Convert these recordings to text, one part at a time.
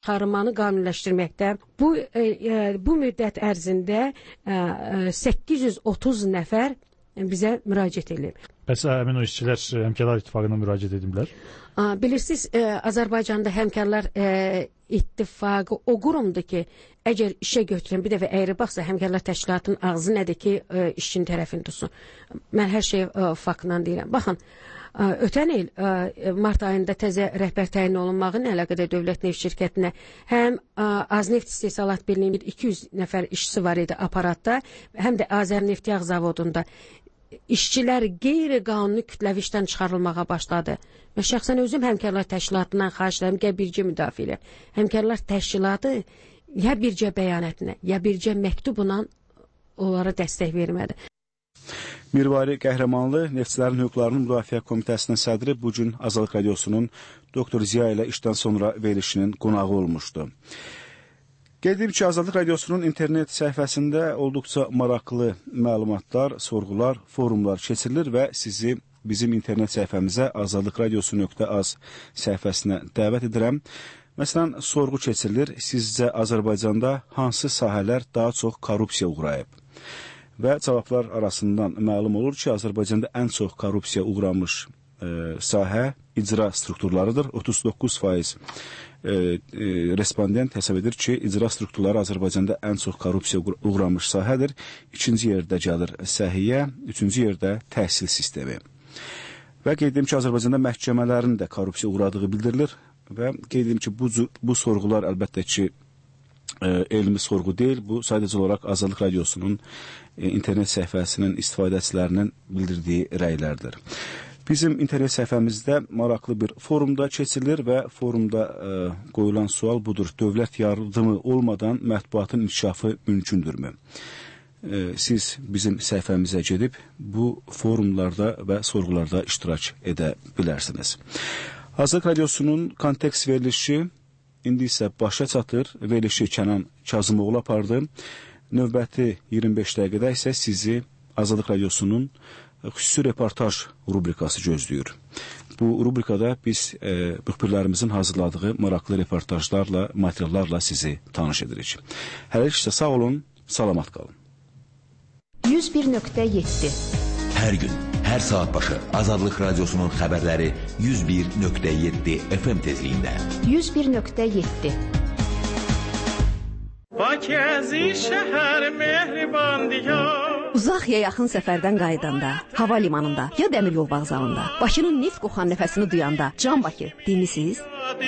çıxarılmanı qanuniləşdirməkdə bu müddət ərzində 830 nəfər bizə müraciət edib. Bəs həmin o işçilər Həmkarlar İttifaqına müraciət ediblər? Bilirsiniz, Azərbaycanda Həmkarlar İttifaqı o qurumdur ki, əgər işə götürən bir dəfə əyri baxsa, Həmkarlar Təşkilatının ağzı nədir ki, işçinin tərəfini tutsun. Mən hər şey faktla deyirəm. Baxın, ötən il mart ayında təzə rəhbər təyin olunmağı ilə əlaqədar Dövlət Neft şirkətinə həm Azneft İstehsalat Birliyinin 200 nəfər işçisi var idi aparatda, həm də Azərneftiyağ zavodunda. İşçilər qeyri-qanuni kütləvi işdən çıxarılmağa başladı. Mən şəxsən özüm Həmkarlar Təşkilatından xahiş edirəm ki, bircə müdafiə elə. Həmkarlar Təşkilatı ya bircə bəyanatına, ya bircə məktubla onlara dəstək vermədi. Mirvari Qəhrəmanlı, Neftçilərin Hüquqlarının Müdafiə Komitəsinin sədri bu gün Azadlıq Radiosunun Doktor Ziya ilə işdən sonra verilişinin qonağı olmuşdu. Qeyd edib ki, Azadlıq Radiosunun internet səhifəsində olduqca maraqlı məlumatlar, sorğular, forumlar keçirilir və sizi bizim internet səhifəmizə azadlıqradiosu.az səhifəsinə dəvət edirəm. Məsələn, sorğu keçirilir, sizcə Azərbaycanda hansı sahələr daha çox korrupsiya uğrayıb? Və cavablar arasından məlum olur ki, Azərbaycanda ən çox korrupsiya uğramış sahə icra strukturlarıdır. 39% respondent hesab edir ki, icra strukturları Azərbaycanda ən çox korrupsiya uğramış sahədir. İkinci yerdə gəlir səhiyyə, üçüncü yerdə təhsil sistemi. Və qeyd edim ki, Azərbaycanda məhkəmələrin də korrupsiya uğradığı bildirilir və qeyd edim ki, bu sorğular əlbəttə ki, elmi sorğu deyil, bu sadəcə olaraq Azadlıq Radiosunun internet səhifəsinin istifadəçilərinin bildirdiyi rəylərdir. Bizim internet səhifəmizdə maraqlı bir forumda keçirilir və forumda qoyulan sual budur. Dövlət yardımı olmadan mətbuatın inkişafı mümkündürmü? Siz bizim səhifəmizə gedib bu forumlarda və sorğularda iştirak edə bilərsiniz. Azadlıq Radiosunun kontekst verilişi indi isə başa çatır. Verilişi Kənan Kazımoğlu apardı. Növbəti 25 dəqiqədə isə sizi Azadlıq Radiosunun xüsusi reportaj rubrikası gözləyir. Bu rubrikada biz müxbirlərimizin hazırladığı maraqlı reportajlarla, materiallarla sizi tanış edirik. Hələliksə sağ olun, salamat qalın. 101.7 Hər gün, hər saat başı Azadlıq Radiosunun xəbərləri 101.7 FM tezliyində. 101.7 Bakəzi şəhər mehriban diyar. Uzaq ya yaxın səfərdən qayıdanda, hava limanında ya dəmir yol vağzalında, Bakının neft qoxan nəfəsini duyanda, Can Bakı demisiniz?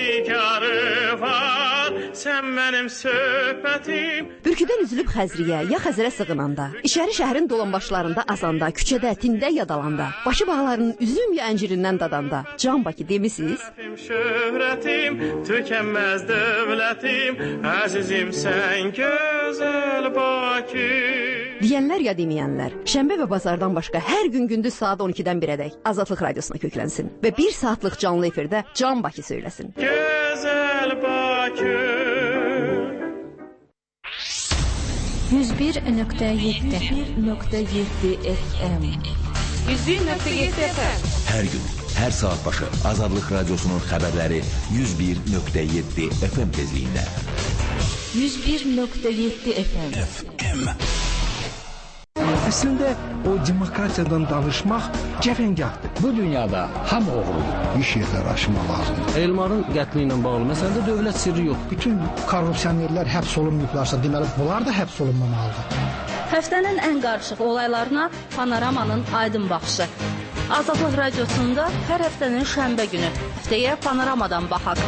Sən mənim söhbətim. Bürküdən üzülüb Xəzriyə ya Xəzərə sığınanda, İçəri şəhərin dolanbaşlarında azanda, küçədə, tində yadalanda, Bakı bağlarının üzüm ya əncirindən dadanda, Can Bakı demisiniz? Şöhrətim, tükənməz dövlətim, əzizim sən gözəl Bakı. Deyənlər ya deməyənlər, şənbə və bazardan başqa hər gün gündüz saat 12-dən 1-ədək Azadlıq Radiosuna köklənsin və 1 saatlıq canlı efirdə Can Bakı söyləsin. Gözəl Bakı. 101.7 FM 101.7 FM. Hər gün, hər saat başı Azadlıq Radiosunun xəbərləri 101.7 FM tezliyində. 101.7 FM. Əslində o demokratiyadan danışmaq cəfəngahdır. Bu dünyada hamı oğrudur. Bir şeylər aşmaq lazımdır. Elmarın qətli ilə bağlı məsələdə dövlət sirri yox. Bütün korrupsionerlər həbs olunmayıblarsa, deməli bunlar da həbs olunmamalıdır. Həftənin ən qarışıq olaylarına Panoramanın aydın baxışı. Azadlıq Radiosunda hər həftənin şənbə günü. Həftəyə Panoramadan baxaq.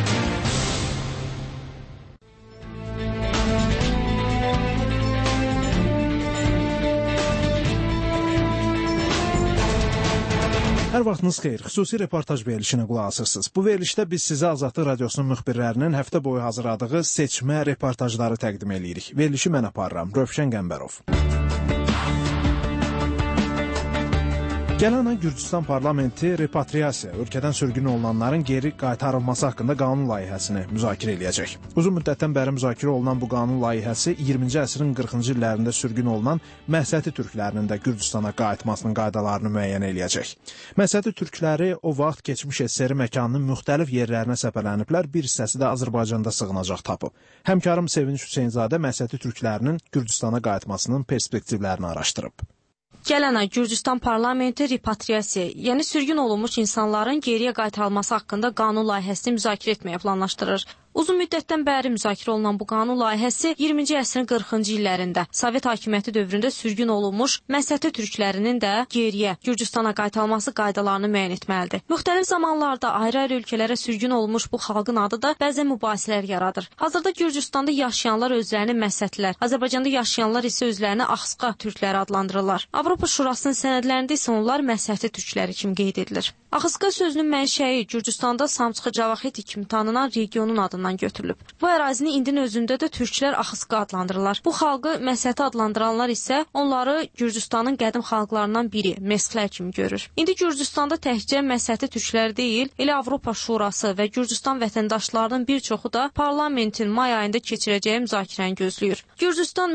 Hər vaxtınız xeyir. Xüsusi reportaj verilişinə qulaq asırsınız. Bu verilişdə biz sizə Azadlıq Radiosunun müxbirlərinin həftə boyu hazırladığı seçmə reportajları təqdim edirik. Verilişi mən aparıram. Rövşən Qəmbərov. Gələn ay Gürcüstan parlamenti repatriasiya, ölkədən sürgün olunanların geri qaytarılması haqqında qanun layihəsini müzakirə eləyəcək. Uzun müddətdən bəri müzakirə olunan bu qanun layihəsi 20-ci əsrin 40-cı illərində sürgün olunan Məsəti türklərinin də Gürcüstana qayıtmasının qaydalarını müəyyən eləyəcək. Məsəti türkləri o vaxt keçmiş SSR məkanının müxtəlif yerlərinə səpələniblər, bir hissəsi də Azərbaycanda sığınacaq tapıb. Həmkarım Sevinç Hüseynzadə Məsəti türklərinin Gürcüstana qayıtmasının perspektivlərini araşdırıb. Gələn ay Gürcüstan parlamenti repatriasiya, yəni sürgün olunmuş insanların geriyə qaytarılması haqqında qanun layihəsini müzakirə etməyə planlaşdırır. Uzun müddətdən bəri müzakirə olunan bu qanun layihəsi 20-ci əsrin 40-cı illərində Sovet hakimiyyəti dövründə sürgün olunmuş Məsəti türklərinin də geriyə Gürcüstana qaytarılması qaydalarını müəyyən etməlidir. Müxtəlif zamanlarda ayrı-ayrı ölkələrə sürgün olunmuş bu xalqın adı da bəzən mübahisələr yaradır. Hazırda Gürcüstanda yaşayanlar özlərini Məsətlər, Azərbaycanda yaşayanlar isə özlərini Axsqa türkləri adlandırırlar. Avropa Şurasının sənədlərində isə onlar Məsəti türkləri kimi qeyd edilir. Axsqa sözünün mənşəyi Gürcüstanda Samçxı Cavaxeti kimi tanınan regionun adından götürülüb. Bu ərazini indinin özündə də türklər Axsqa adlandırırlar. Bu xalqı Məsəti adlandıranlar isə onları Gürcüstanın qədim xalqlarından biri, Mesxlər kimi görür. İndi Gürcüstanda təkcə Məsəti türkləri deyil, elə Avropa Şurası və Gürcüstan vətəndaşlarının bir çoxu da parlamentin may ayında keçirəcəyi müzakirəni gözləyir. Gürcüstan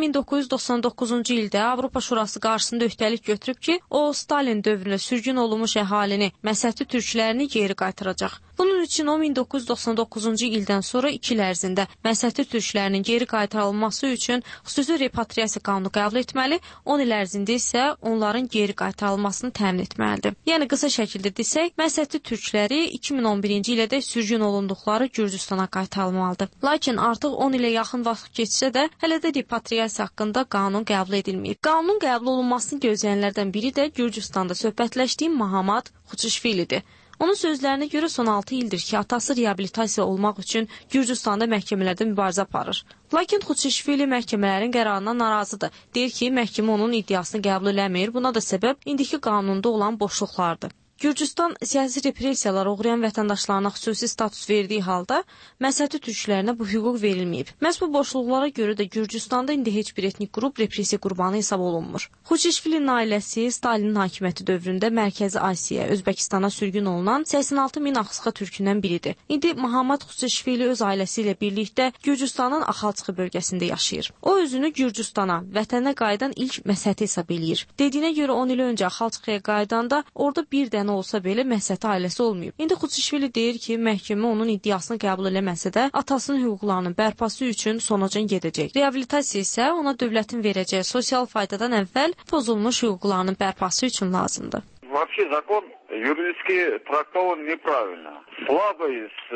1999-cu ildə Avropa Şurası qarşısında öhdəlik götürüb ki, o Stalin dövründə sürgün olunmuş əhalini, Məsəti türklərini geri qaytaracaq. Bunun üçün o 1999-cu ildən sonra 2 il ərzində Məsəti türklərinin geri qaytarılması üçün xüsusi repatriasiya qanunu qəbul etməli, 10 il ərzində isə onların geri qaytarılmasını təmin etməlidir. Yəni qısa şəkildə desək, Məsəti türkləri 2011-ci ildə sürgün olunduqları Gürcüstana qaytarılmalıdır. Lakin artıq 10 ilə yaxın vaxt keçsə də hələ də repatriasiya haqqında qanun qəbul edilməyib. Qanunun qəbul olunmasını gözləyənlərdən biri də Gürcüstanda söhbətləşdiyim Mahamat Xuçişvilidir. Onun sözlərinə görə son 6 ildir ki, atası reabilitasiya olmaq üçün Gürcüstanda məhkəmələrdə mübarizə aparır. Lakin Xuçişvili məhkəmələrin qərarından narazıdır. Deyir ki, məhkəmə onun iddiasını qəbul eləmir. Buna da səbəb indiki qanunda olan boşluqlardır. Gürcüstan siyasi repressiyalara uğrayan vətəndaşlarına xüsusi status verdiyi halda Məsəti türklərinə bu hüquq verilməyib. Məhz bu boşluqlara görə də Gürcüstanda indi heç bir etnik qrup repressiya qurbanı hesab olunmur. Xuçişvilin ailəsi Stalinin hakimiyyəti dövründə Mərkəzi Asiya, Özbəkistana sürgün olunan 86 min Axsqa türkündən biridir. İndi Mahamat Xuçişvili öz ailəsi ilə birlikdə Gürcüstanın Axalçıqı bölgəsində yaşayır. O özünü Gürcüstana, vətənə qayıdan ilk Məsəti hesab eləyir. Dediyinə görə 10 il öncə Axalçıqaya qaydanda orada bir dənə olsa belə Məsəti ailəsi olmayıb. İndi Xuçişvili deyir ki, məhkəmə onun iddiasını qəbul eləməsə də atasının hüquqlarının bərpası üçün sonacan gedəcək. Reabilitasiya isə ona dövlətin verəcəyi sosial faydadan əvvəl pozulmuş hüquqlarının bərpası üçün lazımdır. Вообще закон юридически трактован неправильно. Слабый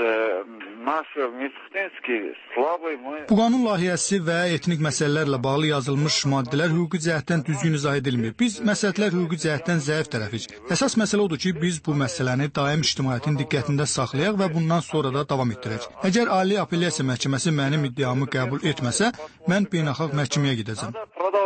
наш Месхтинский, слабый мы. Bu qanun layihəsi və etnik məsələlərlə bağlı yazılmış maddələr hüquqi cəhətdən düzgün izah edilmir. Biz məsələtlər hüquqi cəhətdən zəif tərəfik. Əsas məsələ odur ki, biz bu məsələni daim ictimaiyyətin diqqətində saxlayaq və bundan sonra da davam etdirək. Əgər Ali Apellyasiya Məhkəməsi mənim iddiamı qəbul etməsə, mən beynəlxalq məhkəməyə gedəcəm.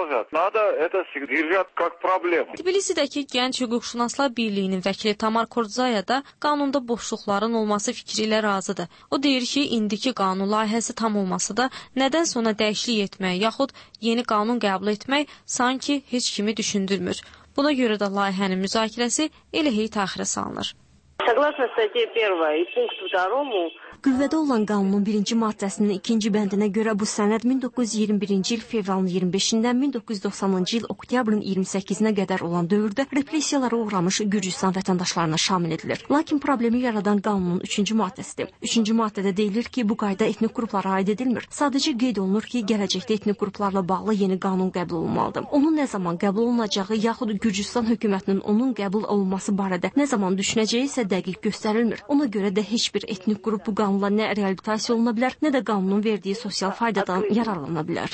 Tbilisidəki Gənc Hüquqşünaslar Birliyinin vəkili Tamar Kordzaya da qanunda boşluqların olması fikri ilə razıdır. O deyir ki, indiki qanun layihəsi tam olmasa da nədənsə ona dəyişiklik etmək yaxud yeni qanun qəbul etmək sanki heç kimi düşündürmür. Buna görə də layihənin müzakirəsi elə hey təxirə salınır. Согласно статье 1 и пункту 2 Qüvvədə olan qanunun 1-ci maddəsinin 2-ci bəndinə görə bu sənəd 1921-ci il fevralın 25-dən 1990-cı il oktyabrın 28-nə qədər olan dövrdə repressiyalara uğramış Gürcüstan vətəndaşlarına şamil edilir. Lakin problemi yaradan qanunun 3-cü maddəsidir. 3-cü maddədə deyilir ki, bu qayda etnik qruplara aid edilmir. Sadəcə qeyd olunur ki, gələcəkdə etnik qruplarla bağlı yeni qanun qəbul olunmalıdır. Onun nə zaman qəbul olunacağı yaxud Gürcüstan hökumətinin onun qəbul olunması barədə nə zaman düşünəcəyi isə dəqiq göstərilmir. Ona görə də heç bir etnik qrup bu qanunla nə reabilitasiya oluna bilər, nə də qanunun verdiyi sosial faydadan yararlana bilər.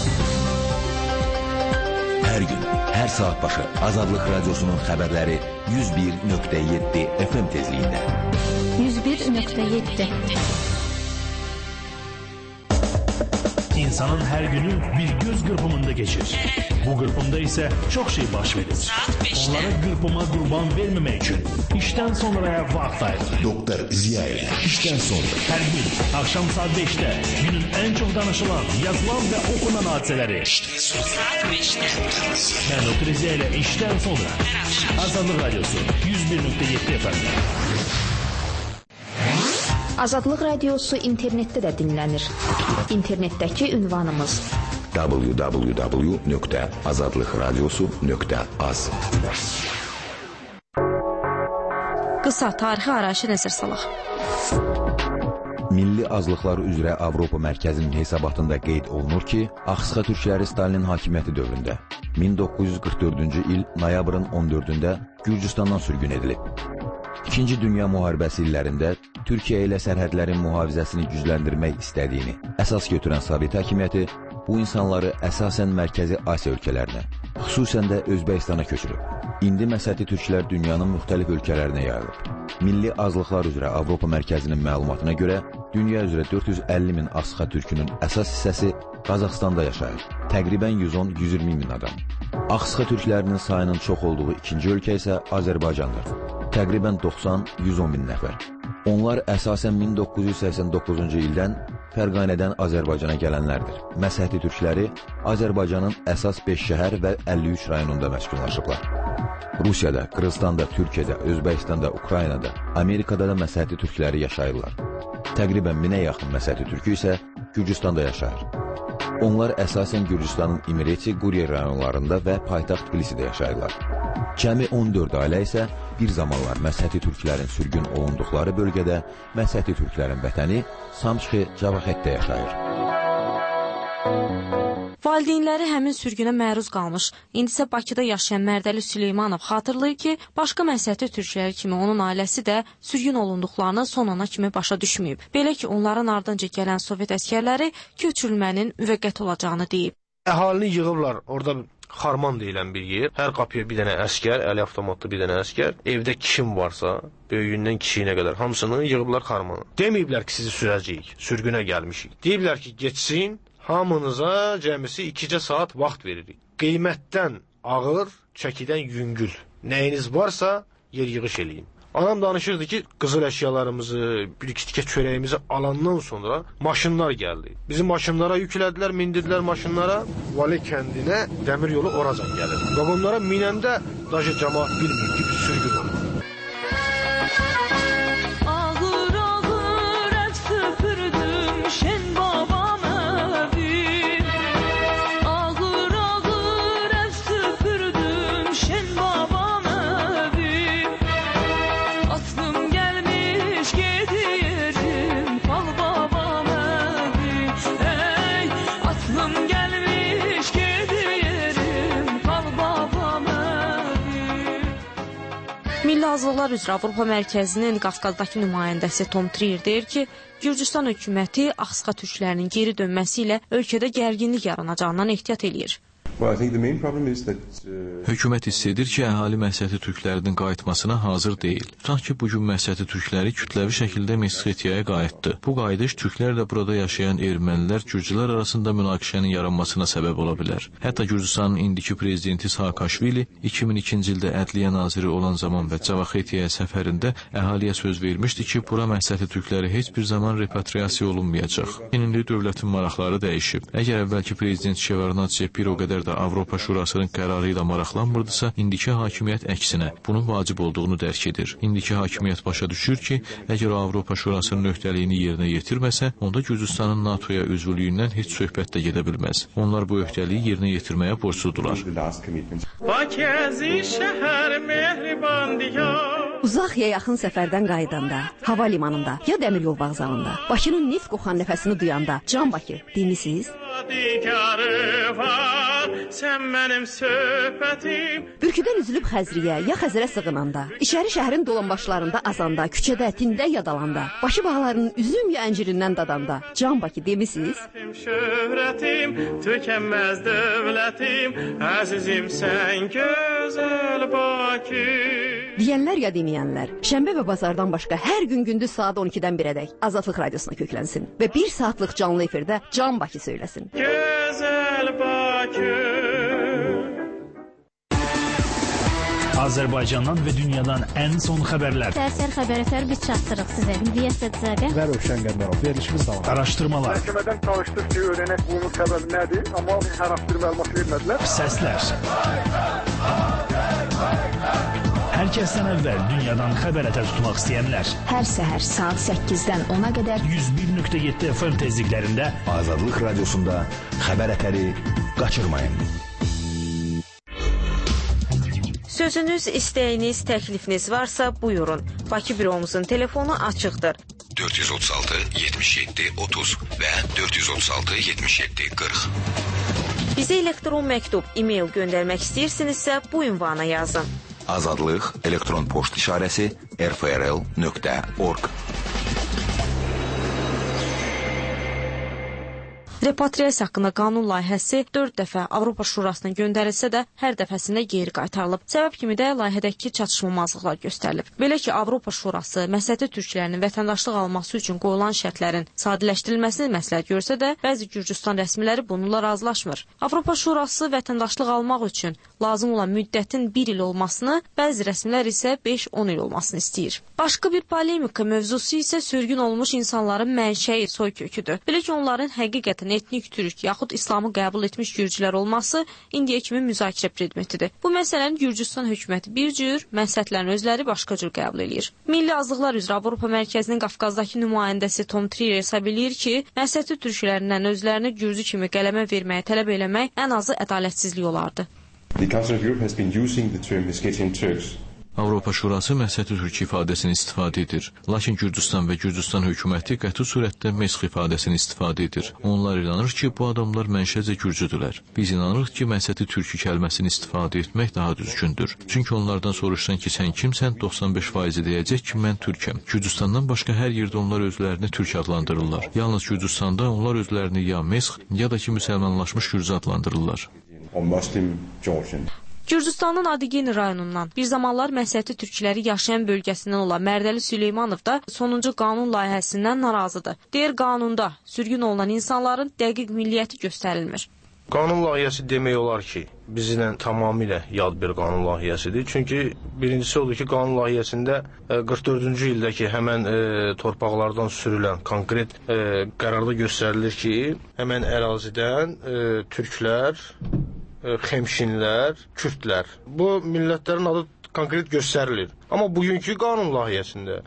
Hər gün, hər saat başı Azadlıq Radiosunun xəbərləri 101.7 FM tezliyində. 101.7 İnsanın her günü bir göz kırpımında geçir. Bu kırpımda ise çok şey baş verir. Onlara kırpıma kurban vermemek için işten sonraya vakit ayırır. Doktor Ziya ile işten sonra. Her gün akşam saat 5'te günün en çok danışılan, yazılan ve okunan hadiseleri. İşten sonra. Saat 5'te. Ben Doktor Ziya ile işten sonra. Azadlık Radyosu 101.7 FM. Azadlıq Radiosu internetdə də dinlənir. İnternetdəki ünvanımız www.azadlıqradiosu.az. Qısa tarixi arayışı nəzər salaq. Milli azlıqlar üzrə Avropa Mərkəzinin hesabatında qeyd olunur ki, Axsıqa türkləri Stalinin hakimiyyəti dövründə 1944-cü il noyabrın 14-də Gürcüstandan sürgün edilib. İkinci Dünya Müharibəsi illərində Türkiyə ilə sərhədlərin mühafizəsini gücləndirmək istədiyini əsas götürən Sovet hakimiyyəti bu insanları əsasən Mərkəzi Asiya ölkələrinə, xüsusən də Özbəkistana köçürüb. İndi Məsəti türklər dünyanın müxtəlif ölkələrinə yayılıb. Milli azlıqlar üzrə Avropa Mərkəzinin məlumatına görə dünya üzrə 450 min Axsıqa türkünün əsas hissəsi Qazaxstanda yaşayır. Təqribən 110-120 min adam. Axsıqa türklərinin sayının çox olduğu ikinci ölkə isə Azərbaycandır. Təqribən 90-110 min nəfər. Onlar əsasən 1989-cu ildən Fərqanədən Azərbaycana gələnlərdir. Məsəti türkləri Azərbaycanın əsas 5 şəhər və 53 rayonunda məskunlaşıblar. Rusiyada, Qırğızstanda, Türkiyədə, Özbəkistanda, Ukraynada, Amerikada da məsəti türkləri yaşayırlar. Təqribən 1000-ə yaxın məsəti türkü isə Gürcüstanda yaşayır. Onlar əsasən Gürcüstanın İmireti, Quriye rayonlarında və paytaxt Tbilisidə yaşayırlar. Cəmi 14 ailə isə bir zamanlar Məsəti türklərin sürgün olunduqları bölgədə Məsəti türklərin vətəni Samçxi Cavaxetdə yaşayır. Valideynləri həmin sürgünə məruz qalmış. İndi isə Bakıda yaşayan Mərdəli Süleymanov xatırlayır ki, başqa Məsəti türkləri kimi onun ailəsi də sürgün olunduqlarını son ana kimi başa düşməyib. Belə ki, onların ardınca gələn Sovet əskərləri köçürülmənin müvəqqəti olacağını deyib. Əhalini yığıblar, orada Xarman deyilən bir yer. Hər qapıya bir dənə əskər, əli avtomatlı bir dənə əskər. Evdə kim varsa, böyüyündən kiçiyinə qədər hamısını yığıblar Xarmana. Deməyiblər ki, sizi sürəcəyik, sürgünə gəlmişik. Deyiblər ki, geçsin, hamınıza cəmisi 2 saat vaxt veririk. Qiymətdən ağır, çəkidən yüngül. Nəyiniz varsa yer yığış eləyin. Anam danışırdı ki, qızıl əşyalarımızı, bir-iki tikə çörəyimizi alandan sonra maşınlar gəldi. Bizim maşınlara yüklədilər, mindirdilər maşınlara. Vali kəndinə dəmir yolu oracan gəlir. Vagonlara minəndə daşı cəmaat bilməyib ki, biz sürgün olur. Milli azlıqlar üzrə Avropa Mərkəzinin Qafqazdakı nümayəndəsi Tom Trier deyir ki, Gürcüstan hökuməti Axsıqa türklərinin geri dönməsi ilə ölkədə gərginlik yaranacağından ehtiyat eləyir. Hökumət hiss edir ki, əhali Məsəti türklərinin qayıtmasına hazır deyil. Tutaq ki, bugün Məsəti türkləri kütləvi şəkildə Mesxetiyaya qayıtdı. Bu qayıdış türklərlə burada yaşayan ermənilər, gürcülər arasında münaqişənin yaranmasına səbəb ola bilər. Hətta Gürcüstanın indiki prezidenti Saakashvili 2002-ci ildə ədliyyə naziri olan zaman və Cavaxetiyaya səfərində əhaliyə söz vermişdi ki, bura Məsəti türkləri heç bir zaman repatriasiya olunmayacaq. İndi dövlətin maraqları dəyişib. Əgər əvvəlki prezident Şevarnadze bir o qədər Avropa Şurasının qərarı ilə maraqlanmırdısa, indiki hakimiyyət əksinə bunun vacib olduğunu dərk edir. İndiki hakimiyyət başa düşür ki, əgər o Avropa Şurasının öhdəliyini yerinə yetirməsə, onda Gürcüstanın NATO-ya üzvlüyündən heç söhbət də gedə bilməz. Onlar bu öhdəliyi yerinə yetirməyə borcludular. Uzaq ya yaxın səfərdən qayıdanda, hava limanında ya dəmiryol vağzalında, Bakının neft qoxan nəfəsini duyanda, Can Bakı demisiniz? Sən mənim söhbətim. Bürküdən üzülüb Xəzriyə ya Xəzərə sığınanda, içəri şəhərin dolanbaşlarında azanda, küçədə, tində yadalanda, başı bağlarının üzüm ya əncirindən dadanda, Can Bakı demisiniz? Şöhrətim, tükənməz dövlətim, əzizim sən gözəl Bakı. Deyənlər ya deməyənlər, şənbə və bazardan başqa hər gün gündüz saat 12-dən 1-ədək Azadlıq Radiosuna köklənsin və 1 saatlıq canlı efirdə Can Bakı söyləsin. Gözəl Bakı. Azərbaycandan və dünyadan ən son xəbərlər. Səhər xəbərlər biz çatdırırıq sizə. Hüdiyyə Sədzadə və Rövşən Qəmbərov verilişimiz davam. Araşdırmalar. Məhkəmədən çalışdıq ki, öyrənək bunun səbəbi nədir, amma hər hansı bir məlumat vermədilər. Səslər. Hər kəsdən əvvəl dünyadan xəbər tutmaq istəyənlər. Hər səhər saat 8-dən 10-a qədər 101.7 FM tezliklərində Azadlıq Radiosunda xəbər ətəri qaçırmayın. Sözünüz, istəyiniz, təklifiniz varsa buyurun. Bakı büromuzun telefonu açıqdır. 436 77 30 və 436 77 40. Bizə elektron məktub, e-mail göndərmək istəyirsinizsə bu ünvana yazın. Azadlıq elektron poçt işarəsi rfrl.org. Repatriasiya haqqında qanun layihəsi 4 dəfə Avropa Şurasına göndərilsə də hər dəfəsində geri qaytarılıb. Səbəb kimi də layihədəki çatışmamazlıqlar göstərilib. Belə ki, Avropa Şurası məsələti türklərinin vətəndaşlıq alması üçün qoyulan şərtlərin sadələşdirilməsini məsləhət görsə də, bəzi Gürcüstan rəsmiləri bununla razılaşmır. Avropa Şurası vətəndaşlıq almaq üçün lazım olan müddətin 1 il olmasını, bəzi rəsmilər isə 5-10 il olmasını istəyir. Başqa bir polemika mövzusu isə sürgün olmuş insanların mənşəyi, soyköküdür. Belə ki, onların həqiqətən etnik türk yaxud İslamı qəbul etmiş gürcülər olması indiyə kimi müzakirə predmetidir. Bu məsələni Gürcüstan hökuməti bir cür, məsləhətlərin özləri başqa cür qəbul edir. Milli Azlıqlar üzrə Avropa Mərkəzinin Qafqazdakı nümayəndəsi Tom Trier hesab edir ki, məsələti türklərindən özlərini gürcü kimi qələmə verməyə tələb eləmək ən azı ədalətsizlik olardı. The Council of Europe has been using the term Meskhetian Turks. Avropa Şurası məsələti türk ifadəsini istifadə edir. Lakin Gürcüstan və Gürcüstan hökuməti qəti surətdə mesx ifadəsini istifadə edir. Onlar inanır ki, bu adamlar mənşəcə gürcüdülər. Biz inanırıq ki, məsələti türkü kəlməsini istifadə etmək daha düzgündür. Çünki onlardan soruşsan ki, sən kimsən, 95% deyəcək ki, mən türkəm. Gürcüstandan başqa hər yerdə onlar özlərini türk adlandırırlar. Yalnız Gürcüstanda onlar özlərini ya mesx, ya da ki, müsəlmanlaşmış gürcü adlandırırlar. Gürcüstanın Adigeni rayonundan bir zamanlar məsələti türkləri yaşayan bölgəsindən olan Mərdəli Süleymanov da sonuncu qanun layihəsindən narazıdır. Deyir, qanunda sürgün olunan insanların dəqiq milliyyəti göstərilmir. Qanun layihəsi demək olar ki, bizlə tamamilə yad bir qanun layihəsidir. Çünki birincisi odur ki, qanun layihəsində 44-cü ildəki həmən torpaqlardan sürülən konkret qərarda göstərilir ki, həmən ərazidən türklər, xemşinlər, kürdlər. Bu millətlərin adı konkret göstərilir. Amma bugünkü qanun layihəsində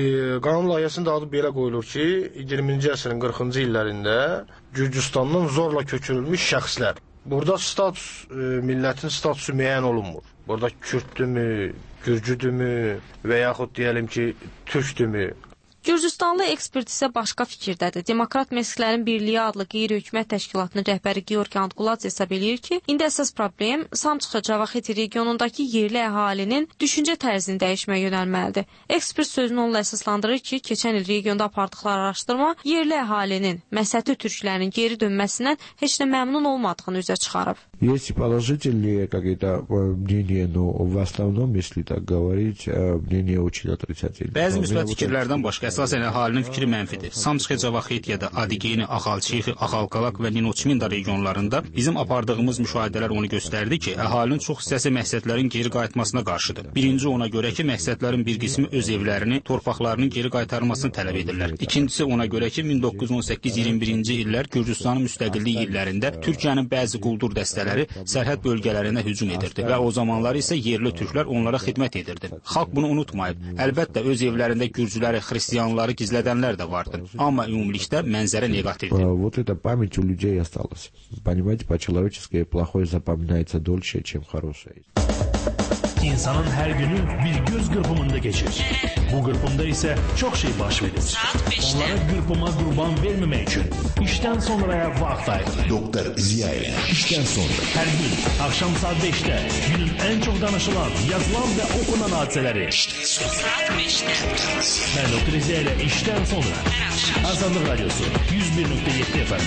adı belə qoyulur ki, 20-ci əsrin 40-cı illərində Gürcüstandan zorla köçürülmüş şəxslər. Burada millətin statusu müəyyən olunmur. Burada kürdürmü, gürcüdürmü və yaxud deyəlim ki, türkdürmü? Gürcüstanlı ekspert isə başqa fikirdədir. Demokrat Mesxlərin Birliyi adlı qeyri-hökumət təşkilatının rəhbəri Georgi Antquladze hesab edir ki, indi əsas problem Samçıxa Cavaxeti regionundakı yerli əhalinin düşüncə tərzini dəyişməyə yönəlməlidir. Ekspert sözünü onunla əsaslandırır ki, keçən il regionda apardıqları araşdırma yerli əhalinin məsələti türklərinin geri dönməsindən heç də məmnun olmadığını üzə çıxarıb. Есть положительные какие-то мнения, но в основном, если так говорить, мнение очень отрицательное. Bəzi müsbət fikirlərdən başqa əsasən əhalinin fikri mənfidir. Samçıxa Cavaxetiyada, Adigeni, Axalçixi, Axalqalaq və Ninoçminda regionlarında bizim apardığımız müşahidələr onu göstərdi ki, əhalinin çox hissəsi məqsədlərin geri qayıtmasına qarşıdır. Birinci ona görə ki, məqsədlərin bir qismi öz evlərini, torpaqlarının geri qaytarılmasını tələb edirlər. İkincisi ona görə ki, 1918-21-ci illər Gürcüstanın müstəqillik illərində Türkiyənin bəzi quldur dəstələri sərhəd bölgələrinə hücum edirdi və o zamanlar isə yerli türklər onlara xidmət edirdi. Xalq bunu unutmayıb. Əlbəttə öz evlərində gürcüləri, xristianları gizlədənlər də vardı. Amma ümumilikdə mənzərə neqativdir. Вот эта память у людей осталась. Понимаете, по-человечески плохое запоминается дольше, чем хорошее. İnsanın hər günü bir göz qırpımında keçir. Bu qırpımda isə çox şey baş verir. Onlara qırpıma qurban verməmək üçün işdən sonraya vaxt ayırır. Doktor Ziyayev, işdən sonra. Hər gün axşam saat 5-də günün ən çox danışılan, yazılan və okunan hadisələri. İşdən sonra. Saat 5-də. Mən Doktor Ziyayev, işdən sonra. Azadlıq Radiosu 101.7 FM.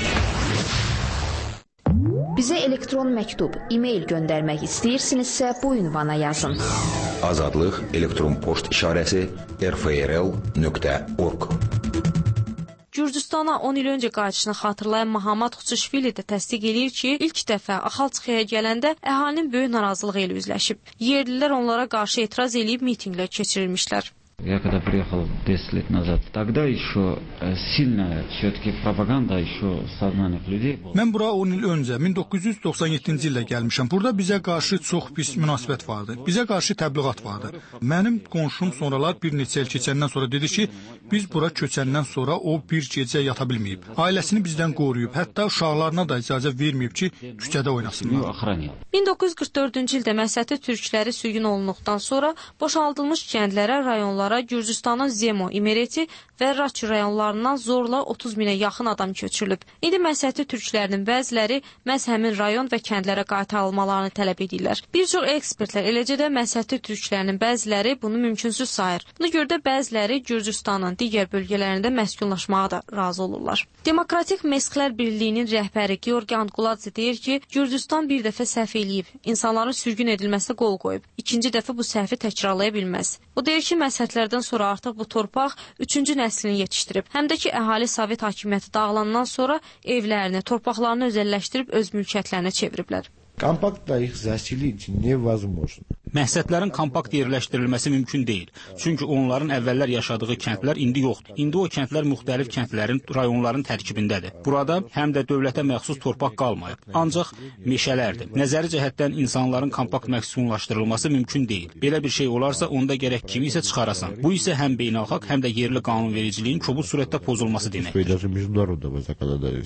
Bizə elektron məktub, e-mail göndərmək istəyirsinizsə bu ünvana yazın. Azadlıq elektron poçt işarəsi rfrl.org. Gürcüstana 10 il öncə qayıdışını xatırlayan Mahamat Xuçuşvili də təsdiq eləyir ki, ilk dəfə Axalçıxaya gələndə əhalinin böyük narazılığı ilə üzləşib. Yerlilər onlara qarşı etiraz eləyib mitinqlər keçirilmişlər. Я когда приехал 10 лет назад, тогда еще сильная все-таки пропаганда еще в сознаниях людей была. Mən bura 10 il öncə 1997-ci ildə gəlmişəm. Burada bizə qarşı çox pis münasibət vardı. Bizə qarşı təbliğat vardı. Mənim qonşum sonralar bir neçə il keçəndən sonra dedi ki, biz bura köçəndən sonra o bir gecə yata bilməyib. Ailəsini bizdən qoruyub, hətta uşaqlarına da icazə verməyib ki, küçədə oynasınlar. 1944-cü ildə Məsəti türkləri sürgün olunduqdan sonra boşaldılmış kəndlərə, rayonlara Gürcüstanın Zemo, İmereti və Raçı rayonlarından zorla 30 minə yaxın adam köçürülüb. İndi Məsəti türklərinin bəziləri məhz həmin rayon və kəndlərə qaytarılmalarını tələb edirlər. Bir çox ekspertlər, eləcə də Məsəti türklərinin bəziləri bunu mümkünsüz sayır. Buna görə də bəziləri Gürcüstanın digər bölgələrində məskunlaşmağa da razı olurlar. Demokratik Mesxlər Birliyinin rəhbəri Georgi Anquladze deyir ki, Gürcüstan bir dəfə səhv eləyib, insanların sürgün edilməsinə qol qoyub. İkinci dəfə bu səhvi təkrarlaya bilməz. O deyir ki, məsəllərdən sonra artıq bu torpaq 3-cü nəslini yetişdirib. Həm də ki, əhali Sovet hakimiyyəti dağılandan sonra evlərini, torpaqlarını özəlləşdirib öz mülkiyyətlərinə çeviriblər. Kompakt их заселить невозможно. Məhsədlərin kompakt yerləşdirilməsi mümkün deyil. Çünki onların əvvəllər yaşadığı kəndlər indi yoxdur. İndi o kəndlər müxtəlif kəndlərin, rayonların tərkibindədir. Burada həm də dövlətə məxsus torpaq qalmayıb. Ancaq meşələrdir. Nəzəri cəhətdən insanların kompakt məskunlaşdırılması mümkün deyil. Belə bir şey olarsa, onda gərək kimi isə çıxarasan. Bu isə həm beynəlxalq, həm də yerli qanunvericiliyin kobud surətdə pozulması deməkdir.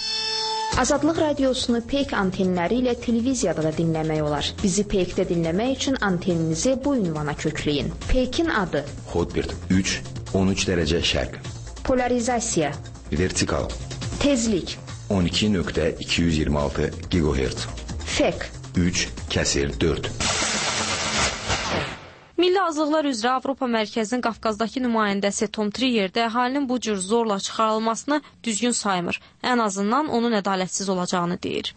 Azadlıq radiosunu Peyk antenləri ilə televiziyada da dinləmək olar. Bizi Peykdə dinləmək üçün anteninizi bu ünvana kökləyin. Peykin adı: Hotbird 3, 13 dərəcə şərq. Polarizasiya: Vertikal. Tezlik: 12.226 GHz. Fek: 3/4. Milli Azlıqlar üzrə Avropa Mərkəzinin Qafqazdakı nümayəndəsi Tom Triyer də əhalinin bu cür zorla çıxarılmasını düzgün saymır. Ən azından onun ədalətsiz olacağını deyir.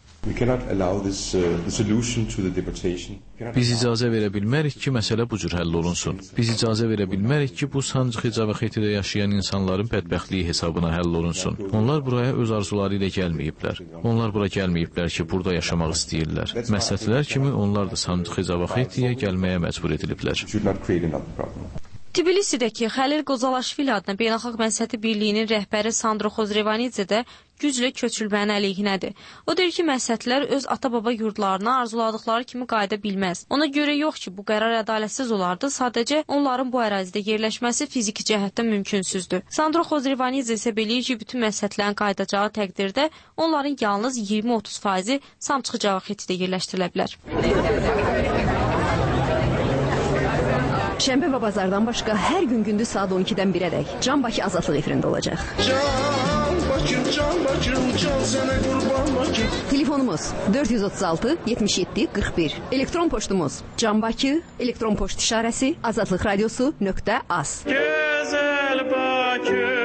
Biz icazə verə bilmərik ki, məsələ bu cür həll olunsun. Biz icazə verə bilmərik ki, bu Sancıxıca və Xetidə yaşayan insanların bədbəxtliyi hesabına həll olunsun. Onlar buraya öz arzuları ilə gəlməyiblər. Onlar bura gəlməyiblər ki, burada yaşamaq istəyirlər. Məsəllər kimi onlar da Sancıxıca və Xetiyə gəlməyə məcbur ediliblər. Tbilisidəki Xəlil Qozalaşvili adına Beynəlxalq Məsəti Birliyinin rəhbəri Sandro Xozrevanidze də güclə köçülmənin əleyhinədir. O deyir ki, məsətlər öz ata-baba yurdlarına arzuladıkları kimi qayıda bilməz. Ona görə yox ki, bu qərar ədalətsiz olardı, sadəcə onların bu ərazidə yerləşməsi fiziki cəhətdən mümkünsüzdür. Sandro Xozrevanidze isə beləyir ki, bütün məsətlərin qayıdacağı təqdirdə onların yalnız 20-30% Samçıxıca və Xetidə yerləşdirilə bilər. Şənbə və bazardan başqa hər gün gündüz saat 12-dən 1-ədək Can Bakı Azadlıq efirində olacaq. Can Bakım, can sənə qurban Bakım. Telefonumuz 436 77 41. Elektron poçtumuz canbakı, elektron poçt işarəsi azadlıqradiosu.az. Gözəl Bakı.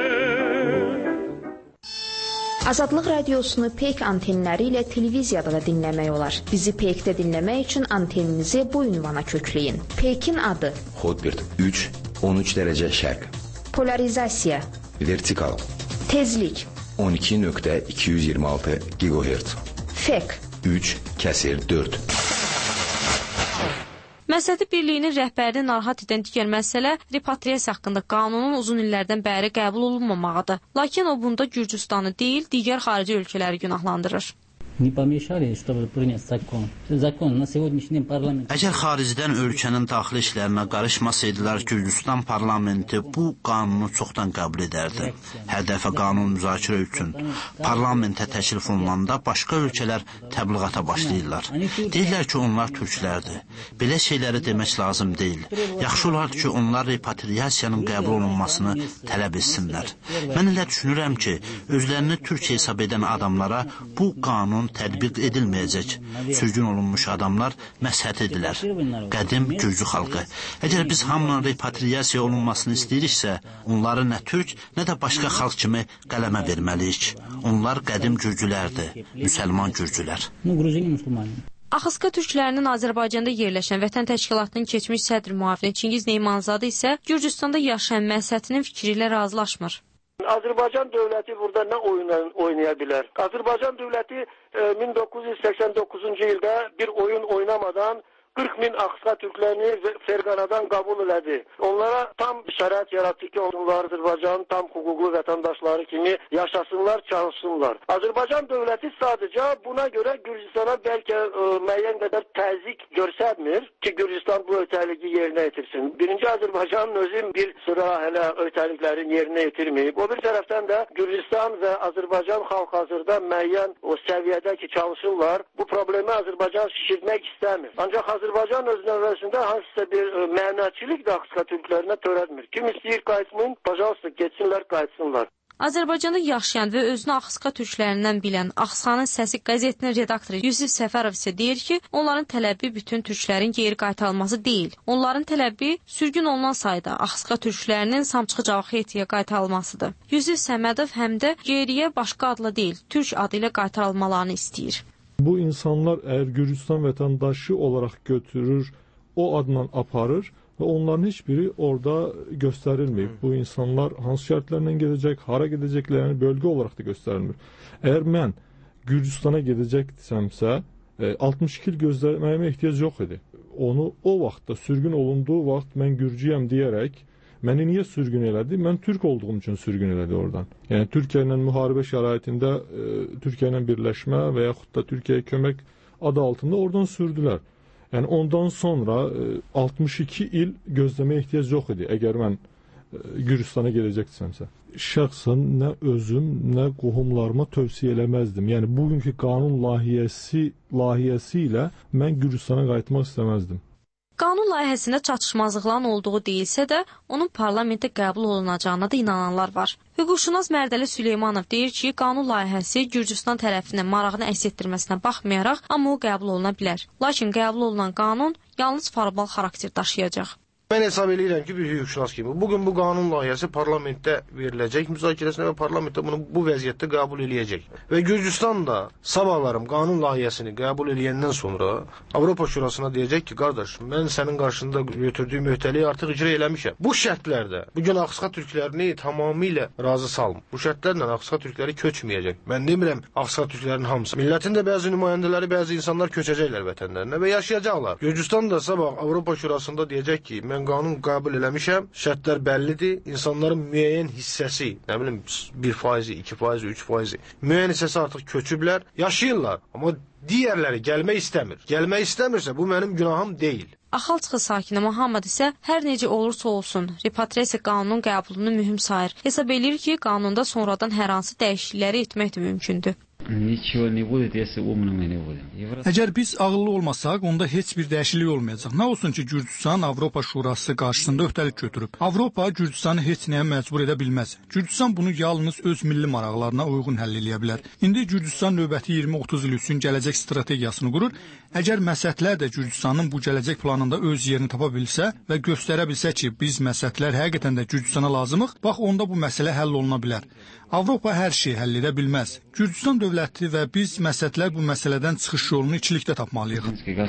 Azadlıq radiosunu Peyk antenləri ilə televiziyada da dinləmək olar. Bizi Peykdə dinləmək üçün anteninizi bu ünvana kökləyin. Peykin adı: Hotbird 3, 13 dərəcə şərq. Polarizasiya: Vertikal. Tezlik: 12.226 GHz. Fek: 3/4. Məsəti Birliyinin rəhbərini narahat edən digər məsələ repatriyasiya haqqında qanunun uzun illərdən bəri qəbul olunmamağıdır. Lakin o bunda Gürcüstanı deyil, digər xarici ölkələri günahlandırır. Əgər xaricdən ölkənin daxili işlərinə qarışmasaydılar, Gürcüstan parlamenti bu qanunu çoxdan qəbul edərdi. Hər dəfə qanun müzakirə üçün parlamentə təklif olunanda başqa ölkələr təbliğata başlayırlar. Deyirlər ki, onlar türklərdir. Belə şeyləri demək lazım deyil. Yaxşı olar ki, onlar repatriyasiyanın qəbul olunmasını tələb etsinlər. Mən elə düşünürəm ki, özlərini türk hesab edən adamlara bu qanun tətbiq edilməyəcək. Sürgün olunmuş adamlar məshət edilər. Qədim Gürcü xalqı. Əgər biz hamının repatriyasiya olunmasını istəyiriksə, onları nə türk, nə də başqa xalq kimi qələmə verməliyik. Onlar qədim Gürcülərdir, müsəlman Gürcülər. Axıska türklərinin Azərbaycanda yerləşən Vətən Təşkilatının keçmiş sədr müavini Çingiz Neymanzadə isə Gürcüstanda yaşayan məsətinin fikri ilə razılaşmır. Azərbaycan dövləti burada nə oyun oynaya bilər? Azərbaycan dövləti 1989-cu ildə bir oyun oynamadan 40 min Ağsa türklərini Ferqanadan qəbul elədi. Onlara tam şərait yaratdı ki, onlar Azərbaycanın tam hüquqlu vətəndaşları kimi yaşasınlar, çalışsınlar. Azərbaycan dövləti sadəcə buna görə Gürcistana bəlkə müəyyən qədər təzyiq göstərmir ki, Gürcistan bu ötəliyi yerinə yetirsin. Birinci Azərbaycanın özü bir sıra hələ ötəliklərin yerinə yetirməyib. O bir tərəfdən də Gürcistan və Azərbaycan xalq hazırda müəyyən o səviyyədə ki, çalışırlar. Bu problemi Azərbaycan şişirmək istəmir. Ancaq Azərbaycan öz növbəsində hansısa bir mənaçilik də Ağsa türklərinə törətmir. Kim istəyir qayıtmayın, pajalsa getsinlər, qayıtsınlar. Azərbaycanda yaşayan və özünü Ağsa türklərindən bilən Ağsanın Səsi qəzetinin redaktoru Yusif Səfərov isə deyir ki, onların tələbi bütün türklərin geri qaytarılması deyil. Onların tələbi sürgün olunan sayda Ağsa türklərinin Samçıq Cavaxetiyə qaytarılmasıdır. Yusif Səmədov həm də geriyə başqa adla deyil, türk adı ilə qaytarılmalarını istəyir. Bu insanlar əgər Gürcistan vətəndaşı olaraq götürür, o adla aparır və onların heç biri orada göstərilməyib. Bu insanlar hansı şərtlərlə gedəcək, hara gedəcəklərini bölgə olaraq da göstərilmir. Əgər mən Gürcistana gedəcəkdimsə, 62 il gözləməyimə ehtiyac yox idi. Onu o vaxtda sürgün olunduğu vaxt mən Gürcüyəm deyərək məni niyə sürgün elədi? Mən türk olduğum üçün sürgün elədi oradan. Yəni Türkiyə ilə müharibə şəraitində Türkiyə ilə birləşmə və yaxud da Türkiyəyə kömək adı altında oradan sürdülər. Yəni ondan sonra 62 il gözləməyə ehtiyac yox idi əgər mən Gürcistana gedəcəkdimsə. Şəxsən nə özüm, nə qohumlarıma tövsiyə eləməzdim. Yəni bugünkü qanun layihəsi ilə mən Gürcistana qayıtmaq istəməzdim. Qanun layihəsində çatışmazlıqların olduğu deyilsə də, onun parlamentdə qəbul olunacağına da inananlar var. Hüquqşünas Mərdəli Süleymanov deyir ki, qanun layihəsi Gürcüstan tərəfindən marağını əks etdirməsinə baxmayaraq, amma o qəbul oluna bilər. Lakin qəbul olunan qanun yalnız formal xarakter daşıyacaq. Mən hesab edirəm ki, bir hüquqşünas kimi bugün bu qanun layihəsi parlamentdə veriləcək müzakirəsinə və parlamentdə bunu bu vəziyyətdə qəbul eləyəcək. Və Gürcüstan da sabahlarım qanun layihəsini qəbul eləyəndən sonra Avropa Şurasına deyəcək ki, qardaş, mən sənin qarşında götürdüyüm öhdəliyi artıq icra eləmişəm. Bu şərtlərdə bugün Ağsa türklərini tamamilə razı salmır. Bu şərtlərlə Ağsa türkləri köçməyəcək. Mən demirəm Ağsa türklərinin hamısı. Millətin də bəzi nümayəndələri, bəzi insanlar köçəcəklər vətənlərinə və yaşayacaqlar. Gürcüstan da sabah Avropa Şurasında deyəcək ki, mən qanun qəbul eləmişəm, şərtlər bəllidir, insanların müəyyən hissəsi, nə bilim 1%, 2%, 3%, müəyyən hissəsi artıq köçüblər, yaşayırlar, amma digərləri gəlmək istəmir. Gəlmək istəmirsə, bu mənim günahım deyil. Axalçıqı sakini Muhammed isə hər necə olursa olsun, repatriasiya qanunun qəbulunu mühüm sayır. Hesab edir ki, qanunda sonradan hər hansı dəyişiklikləri etmək də mümkündür. Əgər biz ağıllı olmasaq, onda heç bir dəyişiklik olmayacaq. Nə olsun ki, Gürcüstan Avropa Şurası qarşısında öhdəlik götürüb. Avropa Gürcüstanı heç nəyə məcbur edə bilməz. Gürcüstan bunu yalnız öz milli maraqlarına uyğun həll edə bilər. İndi Gürcüstan növbəti 20-30 il üçün gələcək strategiyasını qurur. Əgər məsləhətlər də Gürcüstanın bu gələcək planında öz yerini tapa bilsə və göstərə bilsə ki, biz məsləhətlər həqiqətən də Gürcüstana lazımıq, bax onda bu məsələ həll oluna bilər. Avropa hər şeyi həll edə bilməz. Gürcüstan dövləti və biz məsləhətlər bu məsələdən çıxış yolunu ikilikdə tapmalıyıq.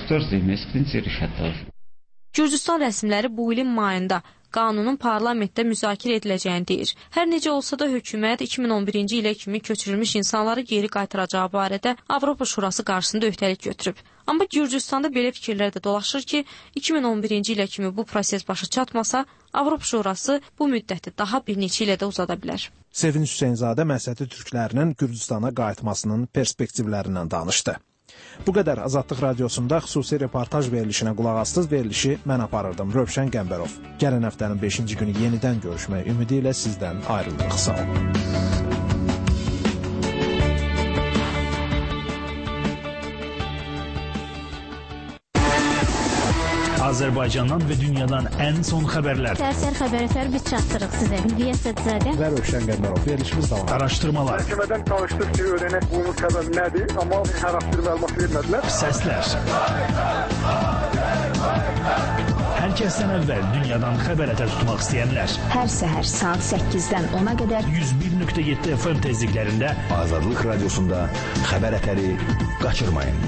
Gürcüstan rəsmiləri bu ilin mayında qanunun parlamentdə müzakirə ediləcəyini deyir. Hər necə olsa da hökumət 2011-ci ilə kimi köçürülmüş insanları geri qaytaracağı barədə Avropa Şurası qarşısında öhdəlik götürüb. Amma Gürcüstanda belə fikirlər də dolaşır ki, 2011-ci ilə kimi bu proses başa çatmasa, Avropa Şurası bu müddəti daha bir neçə ilə də uzada bilər. Sevinç Hüseynzadə Məsəti türklərinin Gürcüstana qayıtmasının perspektivlərindən danışdı. Bu qədər Azadlıq Radiosunda xüsusi reportaj verilişinə qulaq astınız. Verilişi mən aparırdım, Rövşən Qəmbərov. Gələn həftənin 5-ci günü yenidən görüşmək ümidi ilə sizdən ayrılırıq. Sağ olun. Azərbaycandan və dünyadan ən son xəbərlər. Sərsər xəbərlər biz çatdırıq sizə. Hülya Sədzadə və Rövşən Qəmbərov. Verilişimiz davam. Araşdırmalar. Məhkəmədən çalışdıq ki, öyrənək bunun səbəbi nədir, amma hər hansı bir məlumat vermədilər. Səslər. Hər kəsdən əvvəl dünyadan xəbər tutmaq istəyənlər. Hər səhər saat 8-dən 10-a qədər 101.7 FM tezliklərində Azadlıq Radiosunda xəbər ətəri qaçırmayın.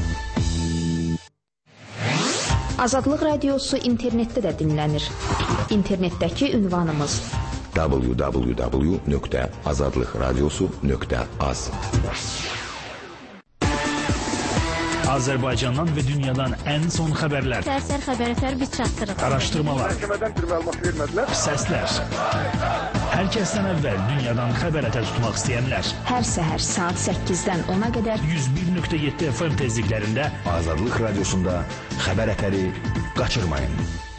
Azadlıq Radiosu internetdə də dinlənir. İnternetdəki ünvanımız www.azadlıqradiosu.az. Azərbaycandan və dünyadan ən son xəbərlər, Sərsər xəbərlər biz çatdırırıq. araşdırmalar, Məhkəmədən bir məlumat vermədilər. səslər. Hər kəsdən əvvəl dünyadan xəbər tutmaq istəyənlər. Hər səhər saat 8-dən 10-a qədər 101.7 FM tezliklərində Azadlıq radiosunda xəbər ətəri qaçırmayın.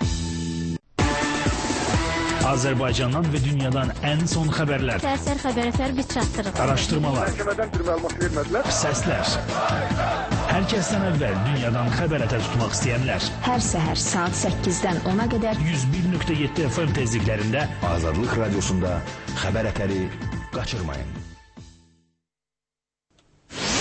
Azərbaycandan və dünyadan ən son xəbərlər, Sərsər xəbərlər biz çatdırırıq. araşdırmalar, Məhkəmədən bir məlumat vermədilər. səslər. Hər kəsdən əvvəl dünyadan xəbər tutmaq istəyənlər. hər səhər saat 8-dən 10-a qədər 101.7 FM tezliklərində Azadlıq radiosunda xəbər ətəri qaçırmayın.